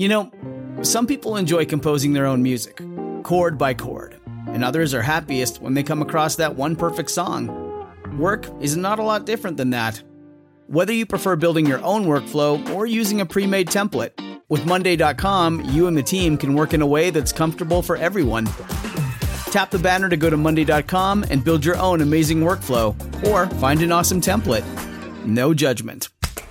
You know, some people enjoy composing their own music, chord by chord, and others are happiest when they come across that one perfect song. Work is not a lot different than that. Whether you prefer building your own workflow or using a pre-made template, with Monday.com, you and the team can work in a way that's comfortable for everyone. Tap the banner to go to Monday.com and build your own amazing workflow, or find an awesome template. No judgment.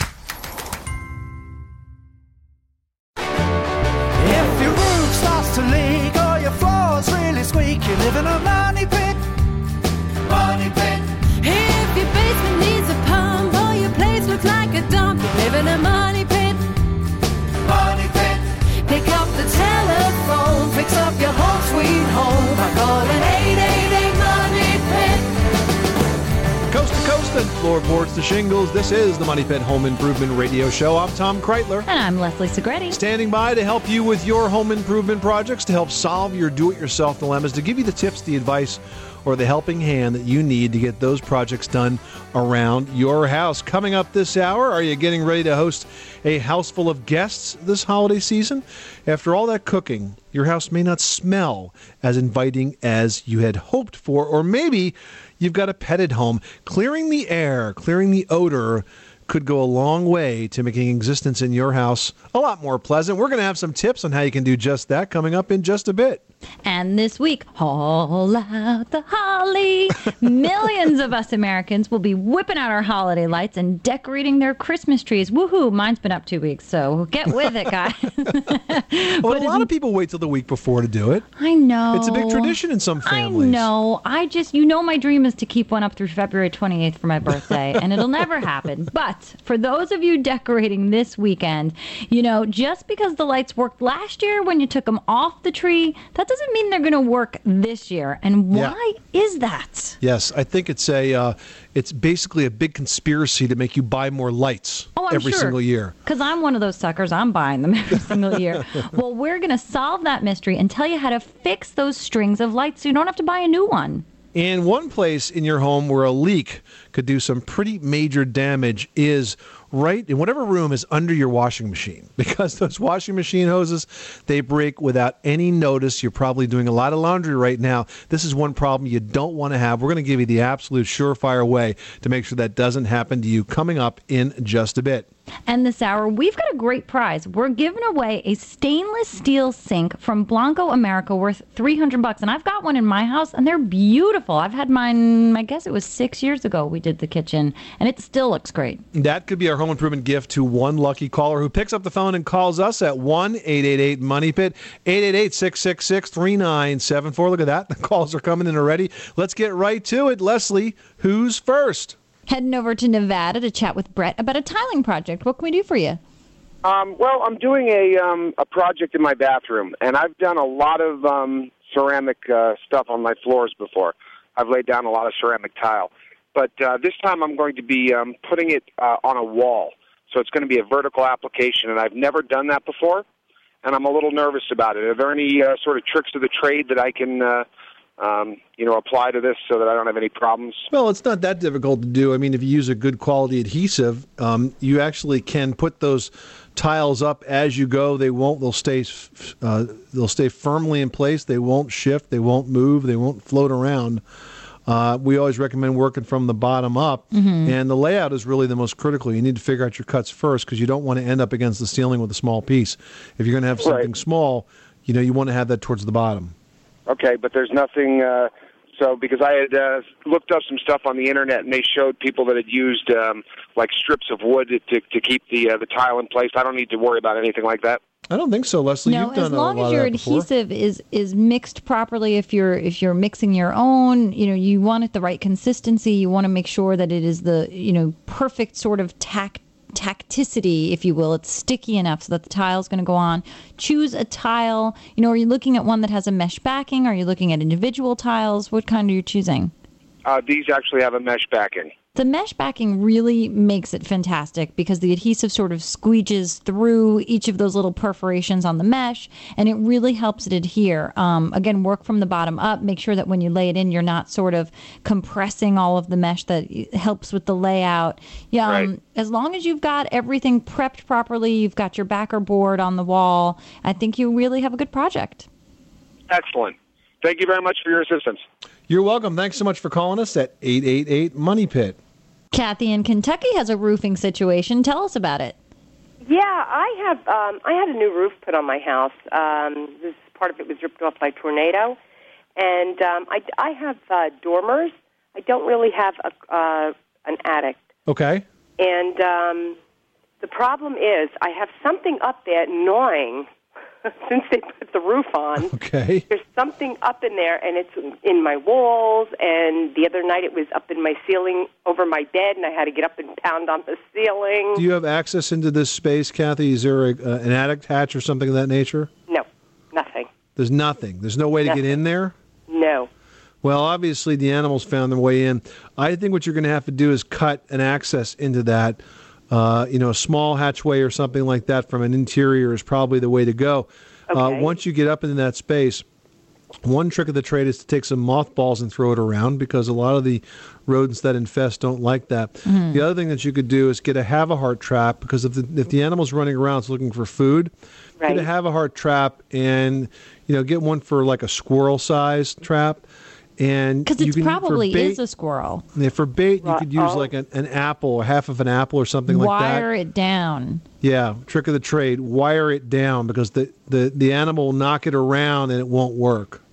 If your roof starts to leak or your floor's really squeak, you live in a money pit. Money pit. If your basement needs a pump or your place looks like a dump, you live in a money pit. Money pit. Pick up the telephone, fix up your home sweet home by calling 888 Money Pit. Coast to coast and floorboards to shingles, this is the Money Pit Home Improvement Radio Show. I'm Tom Kreitler. And I'm Leslie Segretti. Standing by to help you with your home improvement projects, to help solve your do-it-yourself dilemmas, to give you the tips, the advice, or the helping hand that you need to get those projects done around your house. Coming up this hour, are you getting ready to host a house full of guests this holiday season? After all that cooking, your house may not smell as inviting as you had hoped for, or maybe you've got a pet at home. Clearing the air, clearing the odor could go a long way to making existence in your house a lot more pleasant. We're going to have some tips on how you can do just that coming up in just a bit. And this week, haul out the holly. Millions of us Americans will be whipping out our holiday lights and decorating their Christmas trees. Woohoo! Mine's been up 2 weeks, so get with it, guys. Well, a lot of people wait till the week before to do it. I know. It's a big tradition in some families. I know. My dream is to keep one up through February 28th for my birthday, and it'll never happen. But for those of you decorating this weekend, just because the lights worked last year when you took them off the tree, that doesn't mean they're going to work this year. And why is that? Yes, I think it's it's basically a big conspiracy to make you buy more lights every single year. Because I'm one of those suckers. I'm buying them every single year. Well, we're going to solve that mystery and tell you how to fix those strings of lights so you don't have to buy a new one. And one place in your home where a leak could do some pretty major damage is right in whatever room is under your washing machine, because those washing machine hoses, they break without any notice. You're probably doing a lot of laundry right now. This is one problem you don't want to have. We're going to give you the absolute surefire way to make sure that doesn't happen to you coming up in just a bit. And this hour, we've got a great prize. We're giving away a stainless steel sink from Blanco America worth $300. And I've got one in my house, and they're beautiful. I've had mine, I guess it was 6 years ago we did the kitchen, and it still looks great. That could be our home improvement gift to one lucky caller who picks up the phone and calls us at 1-888-MONEYPIT, 888-666-3974. Look at that. The calls are coming in already. Let's get right to it. Leslie, who's first? Heading over to Nevada to chat with Brett about a tiling project. What can we do for you? Well, I'm doing a project in my bathroom, and I've done a lot of ceramic stuff on my floors before. I've laid down a lot of ceramic tile. But this time I'm going to be putting it on a wall. So it's going to be a vertical application, and I've never done that before, and I'm a little nervous about it. Are there any sort of tricks of the trade that I can apply to this so that I don't have any problems? Well, it's not that difficult to do. I mean, if you use a good quality adhesive, you actually can put those tiles up as you go. They'll stay firmly in place. They won't shift. They won't move. They won't float around. We always recommend working from the bottom up, and the layout is really the most critical. You need to figure out your cuts first because you don't want to end up against the ceiling with a small piece. If you're going to have something small, you want to have that towards the bottom. Okay, but there's nothing, because I had looked up some stuff on the internet, and they showed people that had used like strips of wood to keep the tile in place. I don't need to worry about anything like that. I don't think so, Leslie. No, You've done as long a lot as your of that before. adhesive is mixed properly. If you're mixing your own, you want it the right consistency. You want to make sure that it is the perfect sort of tacticity, if you will. It's sticky enough so that the tile is going to go on. Choose a tile. Are you looking at one that has a mesh backing? Are you looking at individual tiles? What kind are you choosing? These actually have a mesh backing. The mesh backing really makes it fantastic because the adhesive sort of squeeges through each of those little perforations on the mesh, and it really helps it adhere. Again, work from the bottom up. Make sure that when you lay it in, you're not sort of compressing all of the mesh. That helps with the layout. Yeah, Right. As long as you've got everything prepped properly, you've got your backer board on the wall, I think you really have a good project. Excellent. Thank you very much for your assistance. You're welcome. Thanks so much for calling us at 888 Money Pit. Kathy in Kentucky has a roofing situation. Tell us about it. Yeah, I had a new roof put on my house. This part of it was ripped off by a tornado, and I have dormers. I don't really have an attic. Okay. And the problem is I have something up there gnawing since they put the roof on. Okay. There's something up in there, and it's in my walls, and the other night it was up in my ceiling over my bed, and I had to get up and pound on the ceiling. Do you have access into this space, Kathy? Is there an attic hatch or something of that nature? No, nothing. There's nothing. There's no way to get in there? No. Well, obviously the animals found their way in. I think what you're going to have to do is cut an access into that. A small hatchway or something like that from an interior is probably the way to go. Okay. Once you get up into that space, one trick of the trade is to take some mothballs and throw it around because a lot of the rodents that infest don't like that. Mm-hmm. The other thing that you could do is get a have-a-heart trap because if the animal's running around looking for food, Right. get a have-a-heart trap and get one for like a squirrel-sized trap. Because it probably is is a squirrel. Yeah, for bait, you could use like an apple or half of an apple or something like that. Wire it down. Yeah, trick of the trade. Wire it down because the animal will knock it around and it won't work.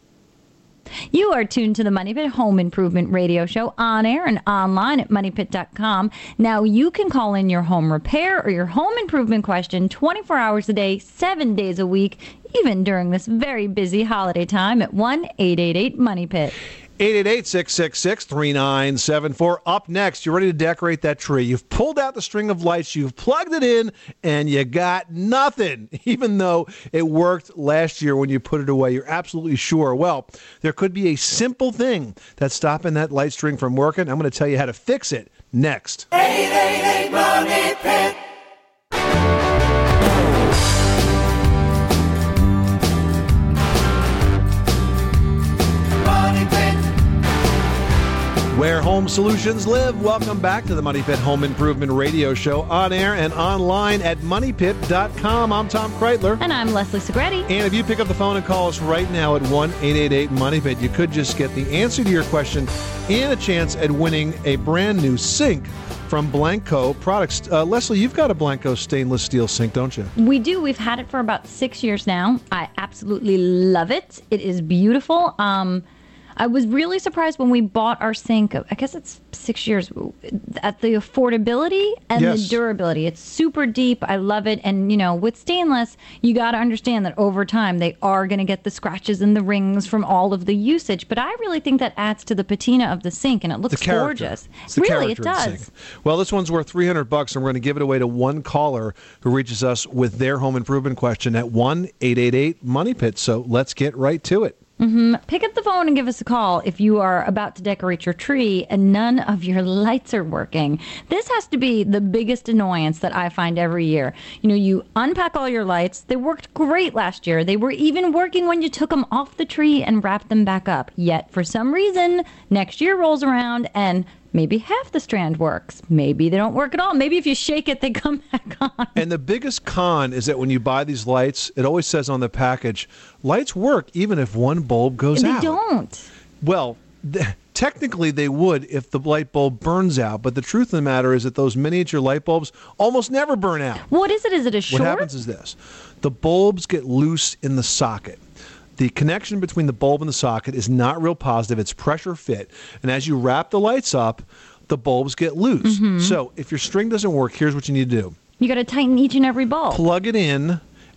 You are tuned to the Money Pit Home Improvement Radio Show on air and online at moneypit.com. Now you can call in your home repair or your home improvement question 24 hours a day, 7 days a week, even during this very busy holiday time at 1-888-MONEY-PIT. 888-666-3974. Up next, you're ready to decorate that tree. You've pulled out the string of lights, you've plugged it in, and you got nothing, even though it worked last year when you put it away. You're absolutely sure. Well, there could be a simple thing that's stopping that light string from working. I'm going to tell you how to fix it next. 888 Money Pit. Money Pit. Where home solutions live. Welcome back to the Money Pit Home Improvement Radio Show on air and online at moneypit.com. I'm Tom Kreitler. And I'm Leslie Segretti. And if you pick up the phone and call us right now at 1-888-MONEYPIT, you could just get the answer to your question and a chance at winning a brand new sink from Blanco Products. Leslie, you've got a Blanco stainless steel sink, don't you? We do. We've had it for about 6 years now. I absolutely love it. It is beautiful. I was really surprised when we bought our sink, I guess it's 6 years, at the affordability and Yes. the durability. It's super deep. I love it. And, with stainless, you got to understand that over time they are going to get the scratches and the rings from all of the usage. But I really think that adds to the patina of the sink, and it looks gorgeous. It's the Really, it character of the does. sink. Well, this one's worth $300, and we're going to give it away to one caller who reaches us with their home improvement question at 1-888-MONEYPIT. So let's get right to it. Pick up the phone and give us a call if you are about to decorate your tree and none of your lights are working. This has to be the biggest annoyance that I find every year. You unpack all your lights. They worked great last year. They were even working when you took them off the tree and wrapped them back up. Yet, for some reason, next year rolls around and maybe half the strand works. Maybe they don't work at all. Maybe if you shake it, they come back on. And the biggest con is that when you buy these lights, it always says on the package, lights work even if one bulb goes out. They don't. Well, technically they would if the light bulb burns out, but the truth of the matter is that those miniature light bulbs almost never burn out. What is it? Is it a short? What happens is this. The bulbs get loose in the socket. The connection between the bulb and the socket is not real positive. It's pressure fit. And as you wrap the lights up, the bulbs get loose. So if your string doesn't work, here's what you need to do. You got to tighten each and every bulb. Plug it in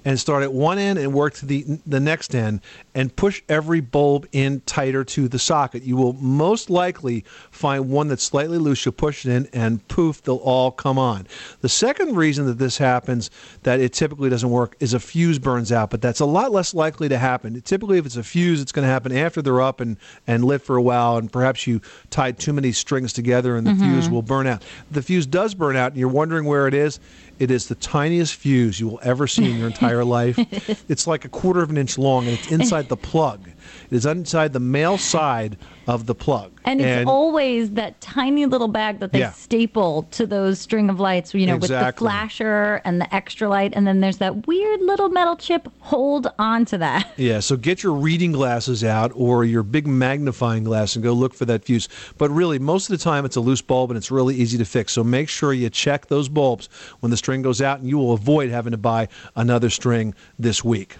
and start at one end and work to the next end and push every bulb in tighter to the socket. You will most likely find one that's slightly loose. You'll push it in and poof, they'll all come on. The second reason that this happens, that it typically doesn't work, is a fuse burns out, but that's a lot less likely to happen. Typically, if it's a fuse, it's going to happen after they're up and lit for a while, and perhaps you tied too many strings together and the fuse will burn out. The fuse does burn out and you're wondering where it is the tiniest fuse you will ever see in your entire life. It's like a quarter of an inch long, and it's inside the plug. It is inside the male side of the plug. And it's always that tiny little bag that they staple to those string of lights, with the flasher and the extra light, and then there's that weird little metal chip. Hold on to that. Yeah, so get your reading glasses out or your big magnifying glass and go look for that fuse. But really, most of the time, it's a loose bulb, and it's really easy to fix. So make sure you check those bulbs when the string goes out, and you will avoid having to buy another string this week.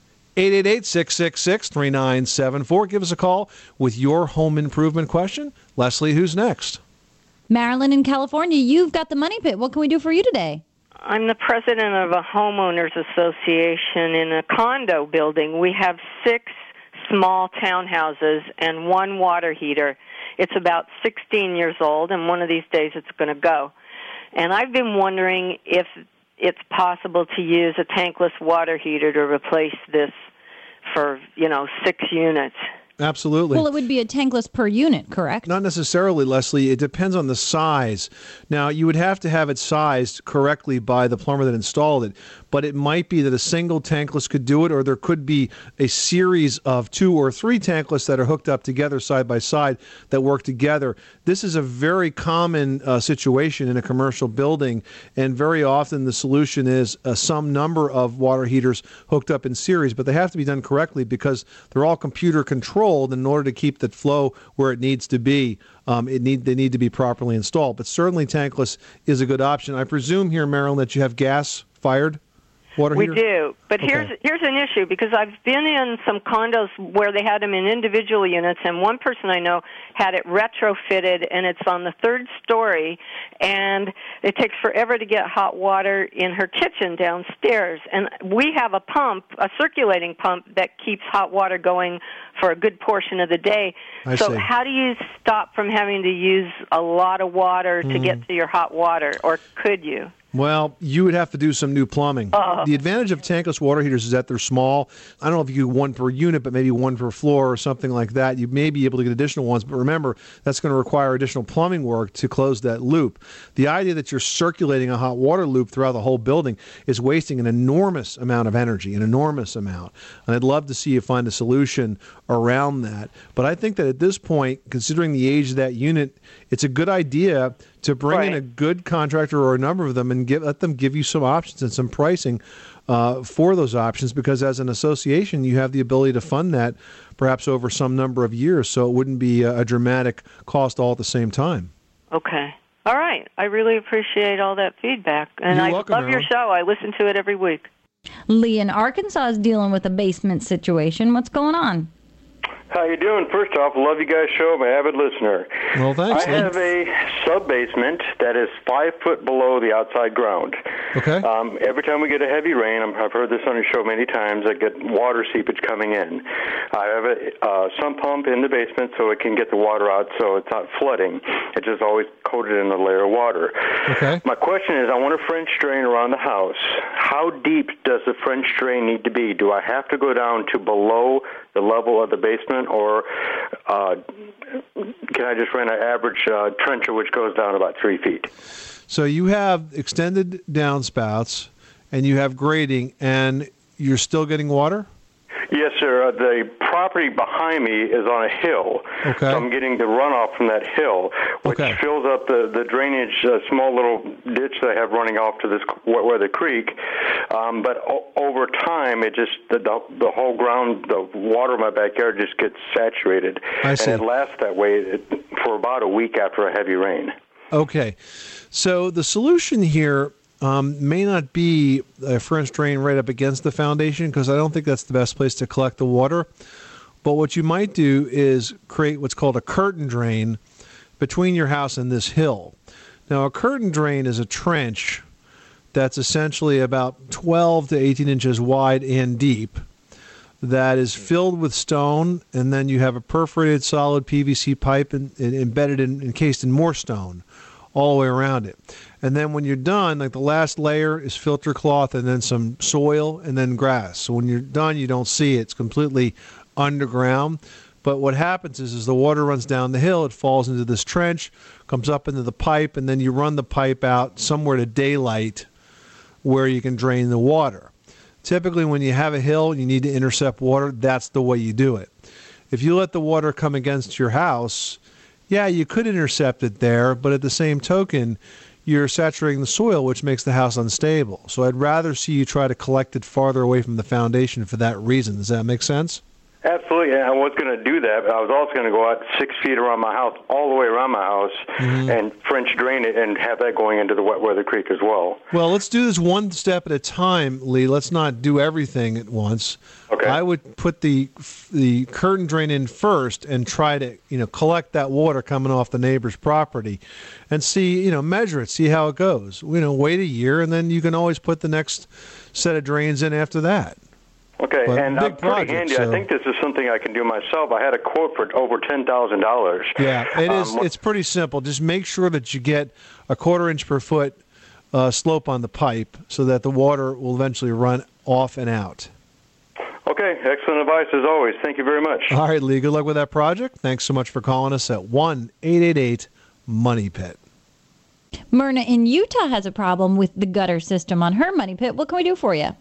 888-666-3974. Give us a call with your home improvement question. Leslie, who's next? Marilyn in California, you've got the Money Pit. What can we do for you today? I'm the president of a homeowners association in a condo building. We have 6 small townhouses and 1 water heater. It's about 16 years old, and one of these days it's going to go. And I've been wondering if it's possible to use a tankless water heater to replace this for, 6 units. Absolutely. Well, it would be a tankless per unit, correct? Not necessarily, Leslie. It depends on the size. Now, you would have to have it sized correctly by the plumber that installed it, but it might be that a single tankless could do it, or there could be a series of 2 or 3 tankless that are hooked up together side by side that work together. This is a very common situation in a commercial building, and very often the solution is some number of water heaters hooked up in series, but they have to be done correctly because they're all computer controlled. In order to keep the flow where it needs to be, they need to be properly installed. But certainly tankless is a good option. I presume here, Marilyn, that you have gas-fired water heater? We do. But here's an issue, because I've been in some condos where they had them in individual units, and one person I know had it retrofitted, and it's on the 3rd story, and it takes forever to get hot water in her kitchen downstairs. And we have a pump, a circulating pump, that keeps hot water going for a good portion of the day. So how do you stop from having to use a lot of water to get to your hot water, or could you? Well, you would have to do some new plumbing. The advantage of tankless water heaters is that they're small. I don't know if you do 1 per unit, but maybe 1 per floor or something like that. You may be able to get additional ones, but remember, that's going to require additional plumbing work to close that loop. The idea that you're circulating a hot water loop throughout the whole building is wasting an enormous amount of energy, an enormous amount. And I'd love to see you find a solution around that. But I think that at this point, considering the age of that unit, it's a good idea to bring in a good contractor or a number of them and let them give you some options and some pricing for those options, because as an association, you have the ability to fund that perhaps over some number of years, so it wouldn't be a dramatic cost all at the same time. Okay. All right. I really appreciate all that feedback. And I love your show. I listen to it every week. Lee in Arkansas is dealing with a basement situation. What's going on? How you doing? First off, love you guys' show. I'm an avid listener. Well, thanks. I have a sub-basement that is 5 foot below the outside ground. Okay. Every time we get a heavy rain, I've heard this on your show many times, I get water seepage coming in. I have a sump pump in the basement so it can get the water out so it's not flooding. It's just always coated in a layer of water. Okay. My question is, I want a French drain around the house. How deep does the French drain need to be? Do I have to go down to below the level of the basement, or can I just rent an average trencher which goes down about 3 feet? So you have extended downspouts, and you have grading, and you're still getting water? Yes, sir. The property behind me is on a hill. Okay. So I'm getting the runoff from that hill, which fills up the drainage, small little ditch that I have running off to this Weather Creek. But over time, it just the whole ground, the water in my backyard just gets saturated. I see. And it lasts that way for about a week after a heavy rain. Okay. So the solution here may not be a French drain right up against the foundation, because I don't think that's the best place to collect the water. But what you might do is create what's called a curtain drain between your house and this hill. Now, a curtain drain is a trench that's essentially about 12 to 18 inches wide and deep, that is filled with stone, and then you have a perforated solid PVC pipe embedded encased in more stone all the way around it. And then when you're done, like the last layer is filter cloth and then some soil and then grass. So when you're done, you don't see it. It's completely underground. But what happens is the water runs down the hill, it falls into this trench, comes up into the pipe, and then you run the pipe out somewhere to daylight where you can drain the water. Typically, when you have a hill and you need to intercept water, that's the way you do it. If you let the water come against your house, yeah, you could intercept it there, but at the same token, you're saturating the soil, which makes the house unstable. So I'd rather see you try to collect it farther away from the foundation for that reason. Does that make sense? Absolutely. I was going to do that. I was also going to go out 6 feet around my house, all the way around my house, and French drain it and have that going into the Wet Weather Creek as well. Well, let's do this one step at a time, Lee. Let's not do everything at once. Okay. I would put the curtain drain in first and try to collect that water coming off the neighbor's property, and see measure it, see how it goes. Wait a year, and then you can always put the next set of drains in after that. Okay, But and big pretty handy. project, I think this is something I can do myself. I had a quote for over $10,000. Yeah, it is. It's pretty simple. Just make sure that you get a 1/4 inch per foot slope on the pipe so that the water will eventually run off and out. Okay, excellent advice as always. Thank you very much. All right, Lee, good luck with that project. Thanks so much for calling us at 1-888-MONEY-PIT. Myrna in Utah has a problem with the gutter system on her money pit. What can we do for you?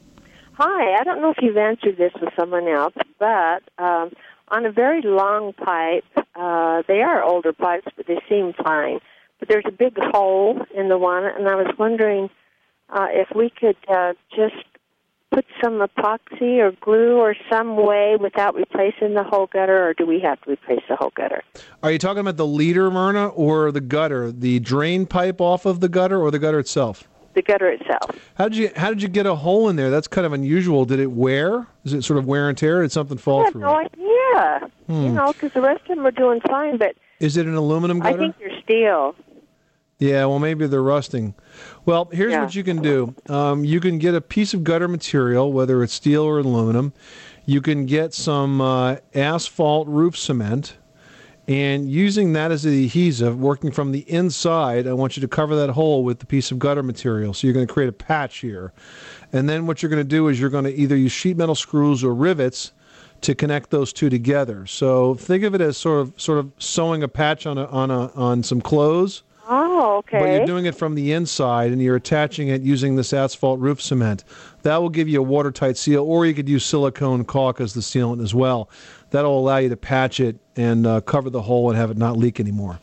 Hi, I don't know if you've answered this with someone else, but on a very long pipe, they are older pipes, but they seem fine. But there's a big hole in the one, and I was wondering if we could just put some epoxy or glue or some way without replacing the whole gutter, or do we have to replace the whole gutter? Are you talking about the leader, Myrna, or the gutter? The drain pipe off of the gutter or the gutter itself? The gutter itself. How did you get a hole in there? That's kind of unusual. Did it wear? Is it sort of wear and tear? Did something fall through? No idea. Because the rest of them are doing fine, but is it an aluminum gutter? I think they're steel. Yeah, well, maybe they're rusting. Well, here's what you can do. You can get a piece of gutter material, whether it's steel or aluminum. You can get some asphalt roof cement. And using that as the adhesive, working from the inside, I want you to cover that hole with the piece of gutter material. So you're going to create a patch here. And then what you're going to do is you're going to either use sheet metal screws or rivets to connect those two together. So think of it as sort of sewing a patch on some clothes. Oh, okay. But you're doing it from the inside, and you're attaching it using this asphalt roof cement. That will give you a watertight seal, or you could use silicone caulk as the sealant as well. That'll allow you to patch it and cover the hole and have it not leak anymore.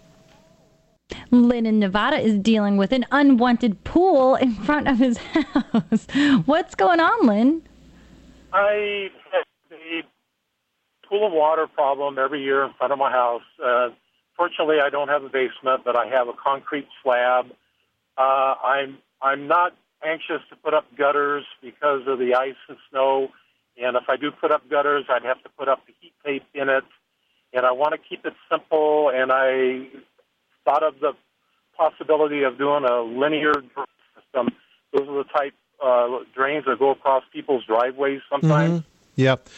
Lynn in Nevada is dealing with an unwanted pool in front of his house. What's going on, Lynn? I have a pool of water problem every year in front of my house. Fortunately, I don't have a basement, but I have a concrete slab. I'm not anxious to put up gutters because of the ice and snow. And if I do put up gutters, I'd have to put up the heat tape in it. And I want to keep it simple, and I thought of the possibility of doing a linear drain system. Those are the type drains that go across people's driveways sometimes. Mm-hmm. Yep.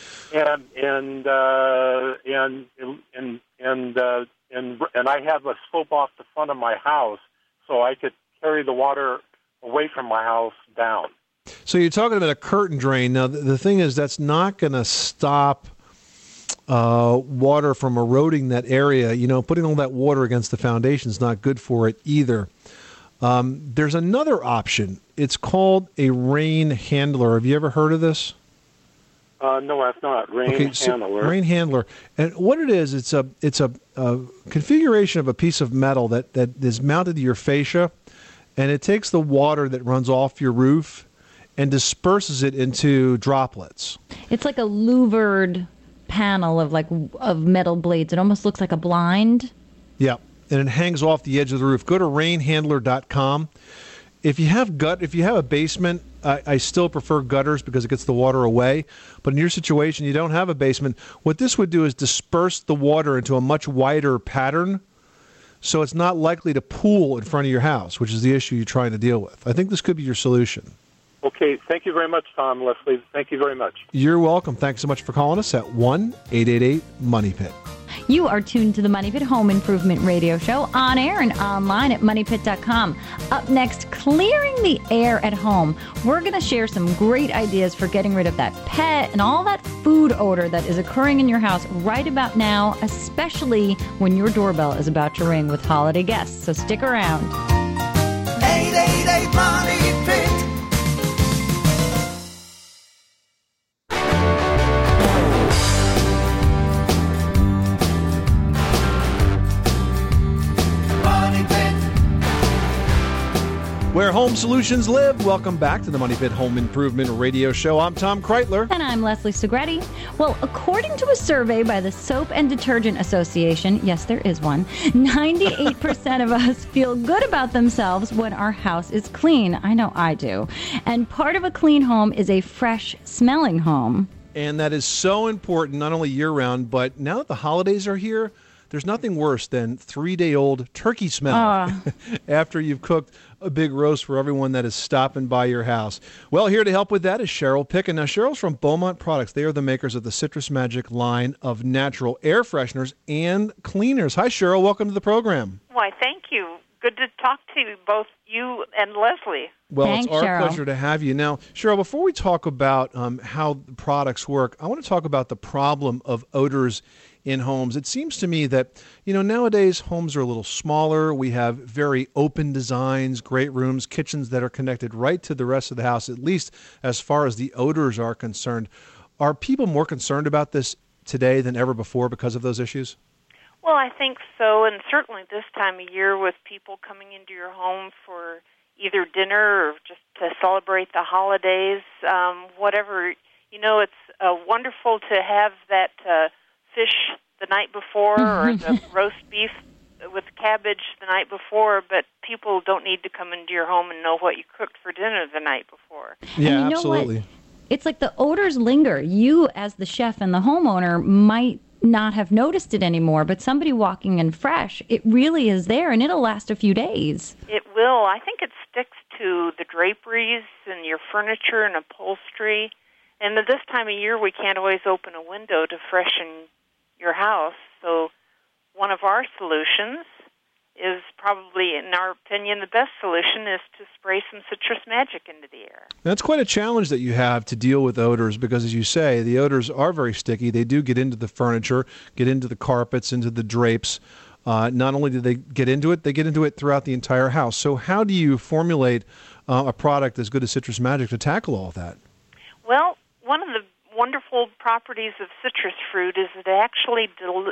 And I have a slope off the front of my house, so I could carry the water away from my house down. So you're talking about a curtain drain. Now, the thing is, that's not going to stop water from eroding that area. Putting all that water against the foundation is not good for it either. There's another option. It's called a rain handler. Have you ever heard of this? No, I've not. Rain handler. Rain handler, and what it is, it's a configuration of a piece of metal that is mounted to your fascia, and it takes the water that runs off your roof and disperses it into droplets. It's like a louvered panel of metal blades. It almost looks like a blind. Yeah, and it hangs off the edge of the roof. Go to rainhandler.com. If you have a basement, I still prefer gutters because it gets the water away. But in your situation, you don't have a basement. What this would do is disperse the water into a much wider pattern so it's not likely to pool in front of your house, which is the issue you're trying to deal with. I think this could be your solution. Okay, thank you very much, Tom, Leslie. Thank you very much. You're welcome. Thanks so much for calling us at 1-888-MONEYPIT. You are tuned to the Money Pit Home Improvement Radio Show on air and online at moneypit.com. Up next, clearing the air at home. We're going to share some great ideas for getting rid of that pet and all that food odor that is occurring in your house right about now, especially when your doorbell is about to ring with holiday guests. So stick around. 888 Money Pit. Where home solutions live. Welcome back to the Money Pit Home Improvement Radio Show. I'm Tom Kreitler. And I'm Leslie Segretti. Well, according to a survey by the Soap and Detergent Association, yes, there is one, 98% of us feel good about themselves when our house is clean. I know I do. And part of a clean home is a fresh smelling home. And that is so important, not only year-round, but now that the holidays are here, there's nothing worse than 3-day-old turkey smell after you've cooked a big roast for everyone that is stopping by your house. Well, here to help with that is Cheryl Picken. Now, Cheryl's from Beaumont Products. They are the makers of the Citrus Magic line of natural air fresheners and cleaners. Hi, Cheryl. Welcome to the program. Why, thank you. Good to talk to you, both you and Leslie. Well, Thanks, it's our Cheryl. pleasure to have you. Now, Cheryl, before we talk about how the products work, I want to talk about the problem of odors in homes. It seems to me that, nowadays homes are a little smaller. We have very open designs, great rooms, kitchens that are connected right to the rest of the house, at least as far as the odors are concerned. Are people more concerned about this today than ever before because of those issues? Well, I think so, and certainly this time of year with people coming into your home for either dinner or just to celebrate the holidays, whatever. It's wonderful to have that fish the night before or the roast beef with cabbage the night before, but people don't need to come into your home and know what you cooked for dinner the night before. Yeah, and absolutely. It's like the odors linger. You, as the chef and the homeowner, might not have noticed it anymore, but somebody walking in fresh, it really is there, and it'll last a few days. It will. I think it sticks to the draperies and your furniture and upholstery. And at this time of year, we can't always open a window to freshen your house. So one of our solutions is probably, in our opinion, the best solution is to spray some Citrus Magic into the air. That's quite a challenge that you have to deal with odors because, as you say, the odors are very sticky. They do get into the furniture, get into the carpets, into the drapes. Not only do they get into it, they get into it throughout the entire house. So how do you formulate a product as good as Citrus Magic to tackle all of that? Well, one of the wonderful properties of citrus fruit is it actually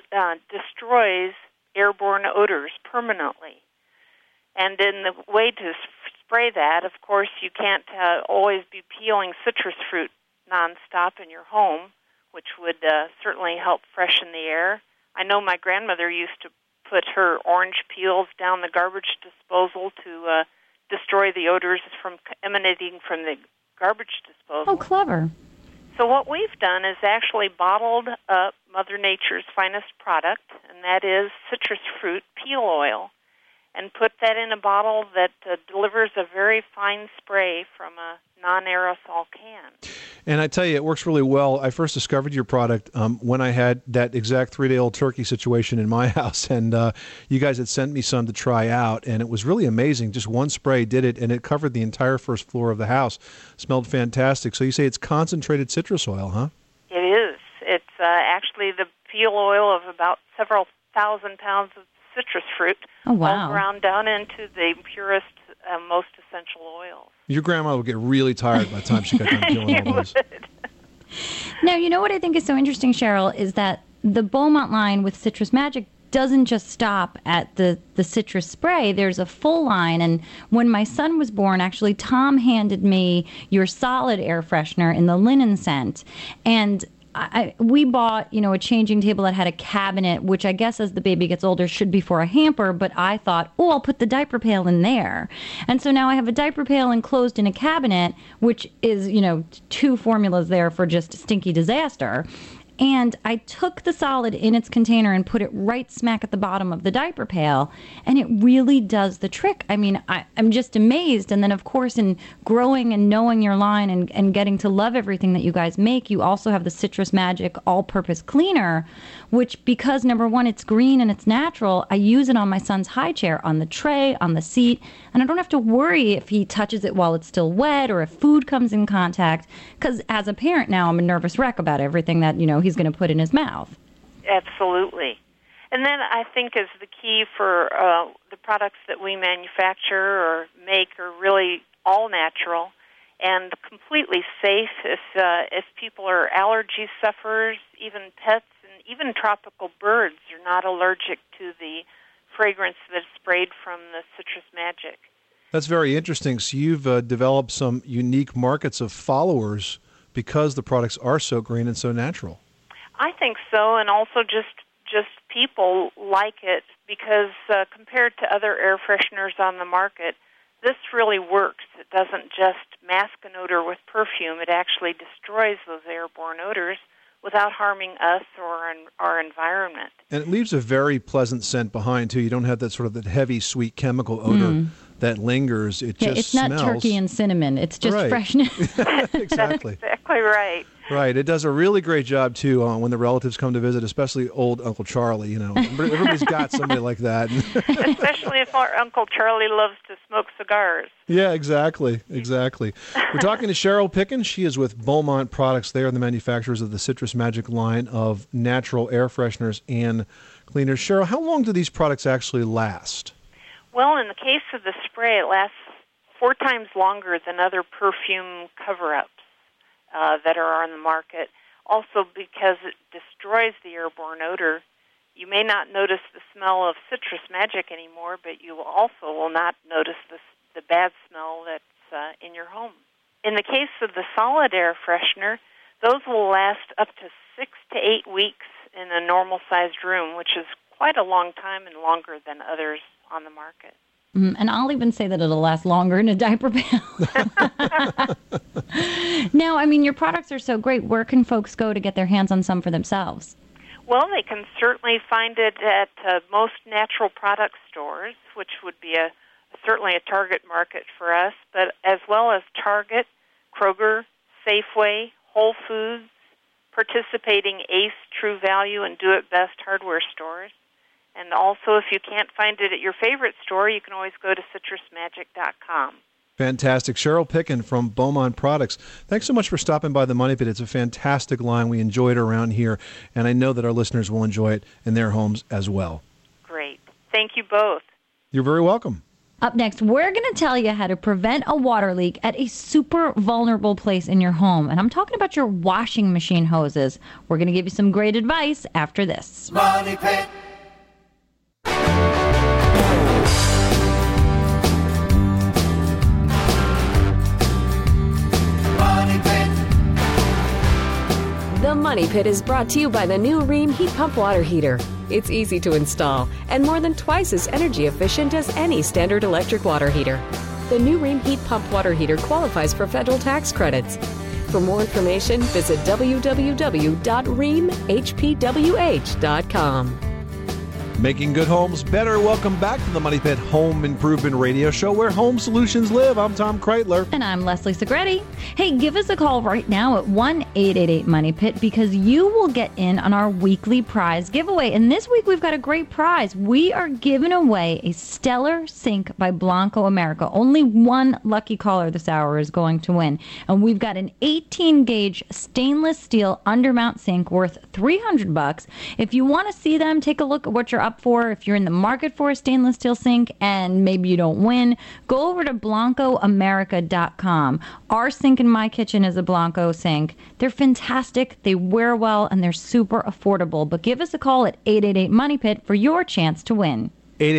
destroys airborne odors permanently. And in the way to spray that, of course, you can't always be peeling citrus fruit nonstop in your home, which would certainly help freshen the air. I know my grandmother used to put her orange peels down the garbage disposal to destroy the odors emanating from the garbage disposal. Oh, clever. So what we've done is actually bottled up Mother Nature's finest product, and that is citrus fruit peel oil, and put that in a bottle that delivers a very fine spray from a non-aerosol can. And I tell you, it works really well. I first discovered your product when I had that exact 3-day-old turkey situation in my house, and you guys had sent me some to try out, and it was really amazing. Just one spray did it, and it covered the entire first floor of the house. Smelled fantastic. So you say it's concentrated citrus oil, huh? It is. It's actually the peel oil of about several thousand pounds of citrus fruit, oh, wow, all ground down into the purest, most essential oils. Your grandma would get really tired by the time she got done peeling all those. Now, you know what I think is so interesting, Cheryl, is that the Beaumont line with Citrus Magic doesn't just stop at the citrus spray. There's a full line. And when my son was born, actually, Tom handed me your solid air freshener in the linen scent. And we bought, a changing table that had a cabinet, which I guess as the baby gets older should be for a hamper, but I thought, I'll put the diaper pail in there. And so now I have a diaper pail enclosed in a cabinet, which is, 2 formulas there for just stinky disaster. And I took the solid in its container and put it right smack at the bottom of the diaper pail, and it really does the trick. I mean, I'm just amazed. And then, of course, in growing and knowing your line and getting to love everything that you guys make, you also have the Citrus Magic all-purpose cleaner, which, because, number one, it's green and it's natural, I use it on my son's high chair, on the tray, on the seat, and I don't have to worry if he touches it while it's still wet or if food comes in contact, because as a parent now, I'm a nervous wreck about everything that, he's going to put in his mouth. Absolutely. And then I think is the key for the products that we manufacture or make are really all natural and completely safe if people are allergy sufferers, even pets, and even tropical birds are not allergic to the fragrance that's sprayed from the Citrus Magic. That's very interesting. So you've developed some unique markets of followers because the products are so green and so natural. I think so, and also just people like it because compared to other air fresheners on the market, this really works. It doesn't just mask an odor with perfume. It actually destroys those airborne odors without harming us or our environment. And it leaves a very pleasant scent behind, too. You don't have that sort of that heavy, sweet chemical odor that lingers. It just it's not smells. turkey and cinnamon. It's just right. freshness. Exactly. That's exactly right. Right. It does a really great job, too, when the relatives come to visit, especially old Uncle Charlie. Everybody's got somebody like that. Especially if our Uncle Charlie loves to smoke cigars. Yeah, exactly. We're talking to Cheryl Pickens. She is with Beaumont Products. They are the manufacturers of the Citrus Magic line of natural air fresheners and cleaners. Cheryl, how long do these products actually last? Well, in the case of the spray, it lasts 4 times longer than other perfume cover-ups that are on the market. Also, because it destroys the airborne odor, you may not notice the smell of Citrus Magic anymore, but you also will not notice the bad smell that's in your home. In the case of the solid air freshener, those will last up to 6 to 8 weeks in a normal-sized room, which is quite a long time and longer than others on the market. And I'll even say that it'll last longer in a diaper pail. Now, I mean, your products are so great. Where can folks go to get their hands on some for themselves? Well, they can certainly find it at most natural product stores, which would be certainly a target market for us, but as well as Target, Kroger, Safeway, Whole Foods, participating Ace, True Value, and Do It Best hardware stores. And also, if you can't find it at your favorite store, you can always go to citrusmagic.com. Fantastic. Cheryl Pickens from Beaumont Products. Thanks so much for stopping by the Money Pit. It's a fantastic line. We enjoy it around here, and I know that our listeners will enjoy it in their homes as well. Great. Thank you both. You're very welcome. Up next, we're going to tell you how to prevent a water leak at a super vulnerable place in your home. And I'm talking about your washing machine hoses. We're going to give you some great advice after this. Money Pit. The Money Pit is brought to you by the new Rheem heat pump water heater. It's easy to install and more than twice as energy efficient as any standard electric water heater. The new Rheem heat pump water heater qualifies for federal tax credits. For more information, visit www.rheemhpwh.com. Making good homes better. Welcome back to the Money Pit Home Improvement Radio Show, where home solutions live. I'm Tom Kreitler. And I'm Leslie Segretti. Hey, give us a call right now at 1-888-MONEY-PIT because you will get in on our weekly prize giveaway. And this week we've got a great prize. We are giving away a Stellar Sink by Blanco America. Only one lucky caller this hour is going to win. And we've got an 18-gauge stainless steel undermount sink worth $300. If you want to see them, take a look at what you're up for. If you're in the market for a stainless steel sink and maybe you don't win, go over to BlancoAmerica.com. Our sink in my kitchen is a Blanco sink. They're fantastic, they wear well, and they're super affordable. But give us a call at 888-MONEY-PIT for your chance to win.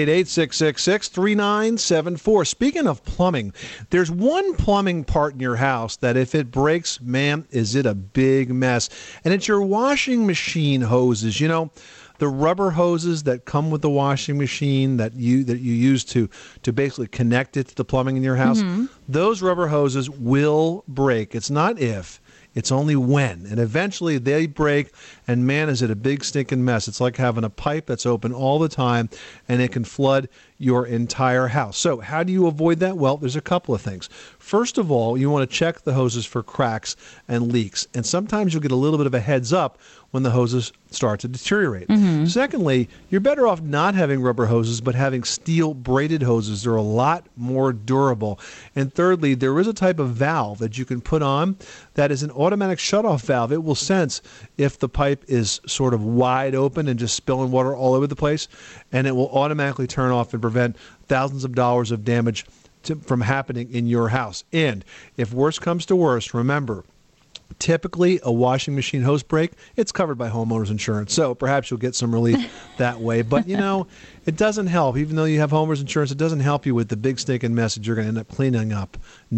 888-666-3974. Speaking of plumbing, there's one plumbing part in your house that if it breaks, man, is it a big mess. And it's your washing machine hoses. You know, the rubber hoses that come with the washing machine that you use to basically connect it to the plumbing in your house, those rubber hoses will break. It's not if. It's only when. And eventually they break, and man, is it a big stinking mess. It's like having a pipe that's open all the time, and it can flood your entire house. So how do you avoid that? Well, there's a couple of things. First of all, you want to check the hoses for cracks and leaks. And sometimes you'll get a little bit of a heads up when the hoses start to deteriorate. Secondly, you're better off not having rubber hoses, but having steel braided hoses. They're a lot more durable. And thirdly, there is a type of valve that you can put on that is an automatic shutoff valve. It will sense if the pipe is sort of wide open and just spilling water all over the place, and it will automatically turn off and prevent thousands of dollars of damage from happening in your house. And if worse comes to worse, remember, typically a washing machine hose break, it's covered by homeowners insurance. So perhaps you'll get some relief that way. But, you know, it doesn't help. Even though you have homeowners insurance, it doesn't help you with the big stinking mess that you're going to end up cleaning up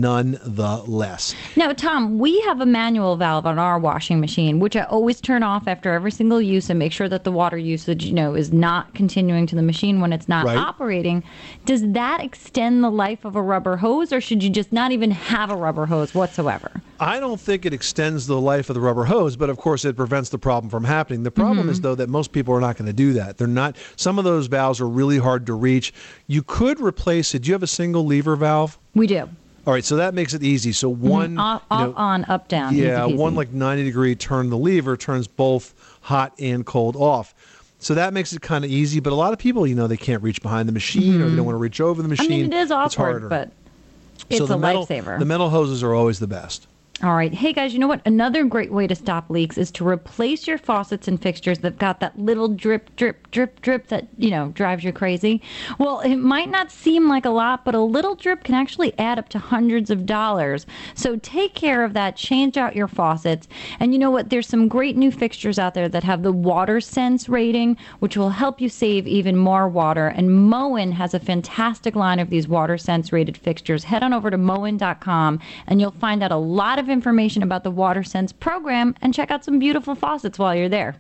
nonetheless. Now, Tom, we have a manual valve on our washing machine, which I always turn off after every single use and make sure that the water usage, is not continuing to the machine when it's not operating. Does that extend the life of a rubber hose, or should you just not even have a rubber hose whatsoever? I don't think it extends the life of the rubber hose, but of course it prevents the problem from happening. The problem is, though, that most people are not going to do that. They're not. Some of those valves are really hard to reach. You could replace it. Do you have a single lever valve? We do. All right, so that makes it easy. So one on, up, down. Yeah, easy. One 90-degree turn the lever turns both hot and cold off. So that makes it kind of easy. But a lot of people, they can't reach behind the machine or they don't want to reach over the machine. I mean, it is awkward, but it's a lifesaver. The metal hoses are always the best. All right. Hey, guys, you know what? Another great way to stop leaks is to replace your faucets and fixtures that got that little drip, drip, drip, drip that, drives you crazy. Well, it might not seem like a lot, but a little drip can actually add up to hundreds of dollars. So take care of that. Change out your faucets. And you know what? There's some great new fixtures out there that have the WaterSense rating, which will help you save even more water. And Moen has a fantastic line of these WaterSense rated fixtures. Head on over to Moen.com and you'll find out a lot of information about the WaterSense program and check out some beautiful faucets while you're there.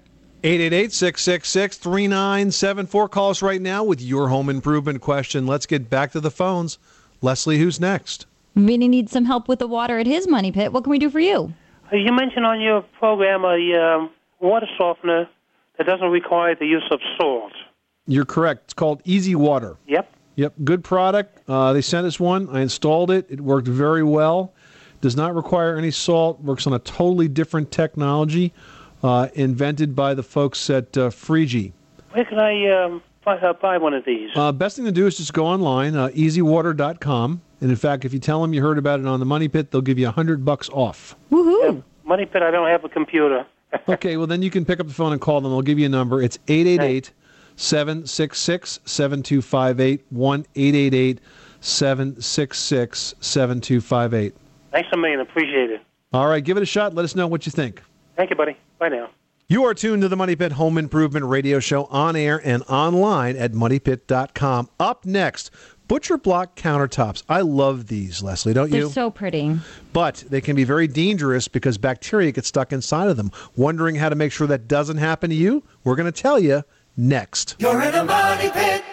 888-666-3974. Call us right now with your home improvement question. Let's get back to the phones. Leslie, who's next? Vinny needs some help with the water at his money pit. What can we do for you? You mentioned on your program a water softener that doesn't require the use of salt. You're correct. It's called Easy Water. Yep. Good product. They sent us one. I installed it. It worked very well. Does not require any salt. Works on a totally different technology invented by the folks at Frigi. Where can I buy one of these? Best thing to do is just go online, easywater.com. And in fact, if you tell them you heard about it on the Money Pit, they'll give you $100 off. Woohoo! Yeah, Money Pit, I don't have a computer. Okay, well then you can pick up the phone and call them. They'll give you a number. It's 888-766-7258, 1-888-766-7258. Thanks a million. Appreciate it. All right, give it a shot. Let us know what you think. Thank you, buddy. Bye now. You are tuned to the Money Pit Home Improvement Radio Show on air and online at moneypit.com. Up next, Butcher Block countertops. I love these, Leslie, don't you? They're so pretty. But they can be very dangerous because bacteria get stuck inside of them. Wondering how to make sure that doesn't happen to you? We're going to tell you next. You're in a money pit.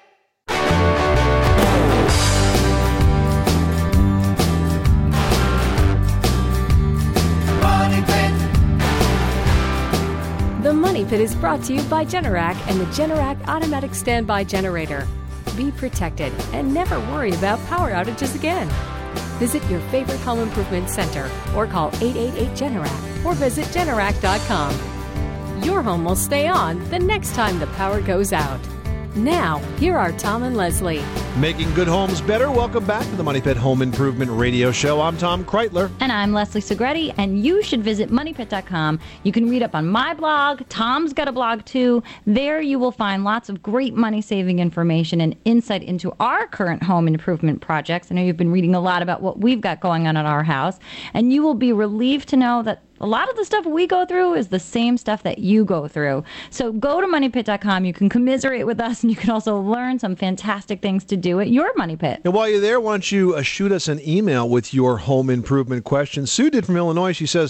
The Money Pit is brought to you by Generac and the Generac Automatic Standby Generator. Be protected and never worry about power outages again. Visit your favorite home improvement center or call 888-GENERAC or visit Generac.com. Your home will stay on the next time the power goes out. Now, here are Tom and Leslie. Making good homes better. Welcome back to the Money Pit Home Improvement Radio Show. I'm Tom Kreitler. And I'm Leslie Segretti, and you should visit moneypit.com. You can read up on my blog. Tom's got a blog, too. There you will find lots of great money-saving information and insight into our current home improvement projects. I know you've been reading a lot about what we've got going on at our house, and you will be relieved to know that a lot of the stuff we go through is the same stuff that you go through. So go to moneypit.com. You can commiserate with us, and you can also learn some fantastic things to do at your Money Pit. And while you're there, why don't you shoot us an email with your home improvement question. Sue did from Illinois. She says,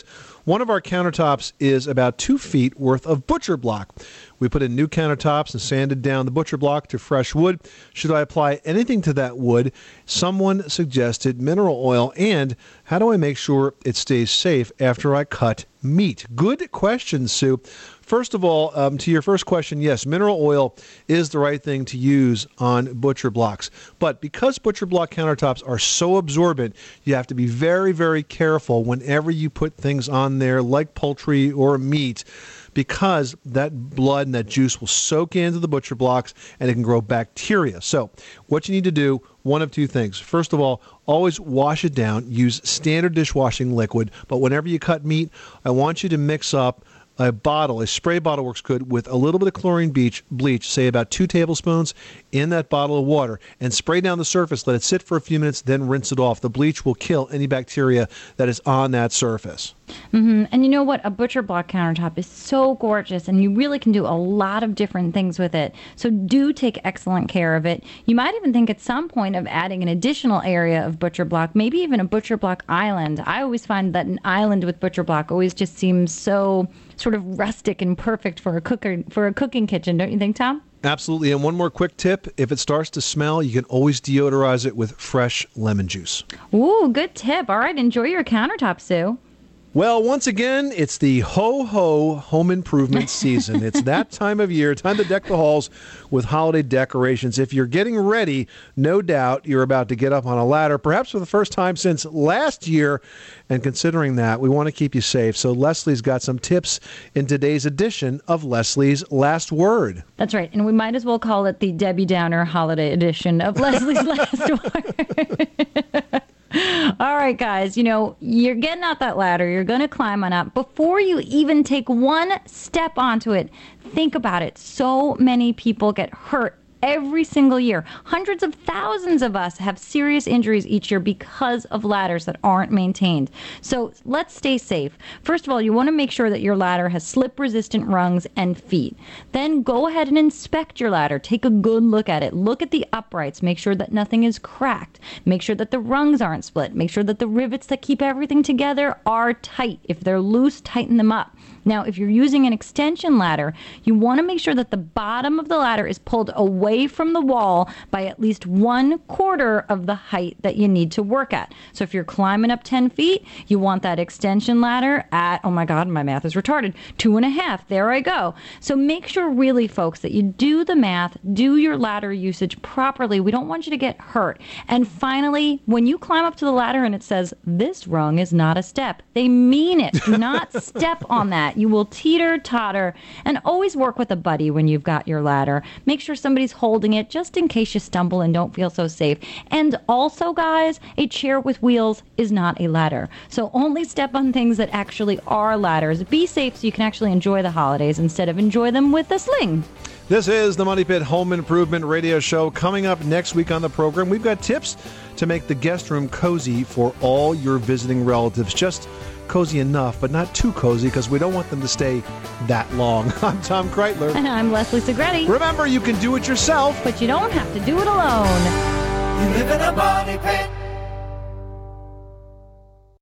One of our countertops is about 2 feet worth of butcher block. We put in new countertops and sanded down the butcher block to fresh wood. Should I apply anything to that wood? Someone suggested mineral oil. And how do I make sure it stays safe after I cut meat? Good question, Sue. First of all, to your first question, yes, mineral oil is the right thing to use on butcher blocks. But because butcher block countertops are so absorbent, you have to be very, very careful whenever you put things on there like poultry or meat, because that blood and that juice will soak into the butcher blocks and it can grow bacteria. So what you need to do, one of two things. First of all, always wash it down. Use standard dishwashing liquid. But whenever you cut meat, I want you to mix up a spray bottle works good, with a little bit of chlorine bleach, say about 2 tablespoons, in that bottle of water, and spray down the surface. Let it sit for a few minutes, then rinse it off. The bleach will kill any bacteria that is on that surface. Mm-hmm. And you know what? A butcher block countertop is so gorgeous, and you really can do a lot of different things with it. So do take excellent care of it. You might even think at some point of adding an additional area of butcher block, maybe even a butcher block island. I always find that an island with butcher block always just seems so sort of rustic and perfect for a cooking kitchen, don't you think, Tom? Absolutely. And one more quick tip. If it starts to smell, you can always deodorize it with fresh lemon juice. Ooh, good tip. All right, enjoy your countertop, Sue. Well, once again, it's the ho-ho home improvement season. It's that time of year, time to deck the halls with holiday decorations. If you're getting ready, no doubt you're about to get up on a ladder, perhaps for the first time since last year. And considering that, we want to keep you safe. So Leslie's got some tips in today's edition of Leslie's Last Word. That's right. And we might as well call it the Debbie Downer holiday edition of Leslie's Last Word. All right, guys, you're getting out that ladder. You're going to climb on up. Before you even take one step onto it, think about it. So many people get hurt every single year. Hundreds of thousands of us have serious injuries each year because of ladders that aren't maintained. So let's stay safe. First of all, you want to make sure that your ladder has slip-resistant rungs and feet. Then go ahead and inspect your ladder. Take a good look at it. Look at the uprights. Make sure that nothing is cracked. Make sure that the rungs aren't split. Make sure that the rivets that keep everything together are tight. If they're loose, tighten them up. Now, if you're using an extension ladder, you want to make sure that the bottom of the ladder is pulled away from the wall by at least 1/4 of the height that you need to work at. So if you're climbing up 10 feet, you want that extension ladder at, oh my God, my math is retarded, 2.5. There I go. So make sure really, folks, that you do the math, do your ladder usage properly. We don't want you to get hurt. And finally, when you climb up to the ladder and it says, this rung is not a step, they mean it. Do not step on that. You will teeter, totter, and always work with a buddy when you've got your ladder. Make sure somebody's holding it just in case you stumble and don't feel so safe. And also, guys, a chair with wheels is not a ladder. So only step on things that actually are ladders. Be safe so you can actually enjoy the holidays instead of enjoy them with a sling. This is the Money Pit Home Improvement Radio Show. Coming up next week on the program, we've got tips to make the guest room cozy for all your visiting relatives. Just cozy enough, but not too cozy, because we don't want them to stay that long. I'm Tom Kreitler. And I'm Leslie Segretti. Remember, you can do it yourself, but you don't have to do it alone. You live in a money pit.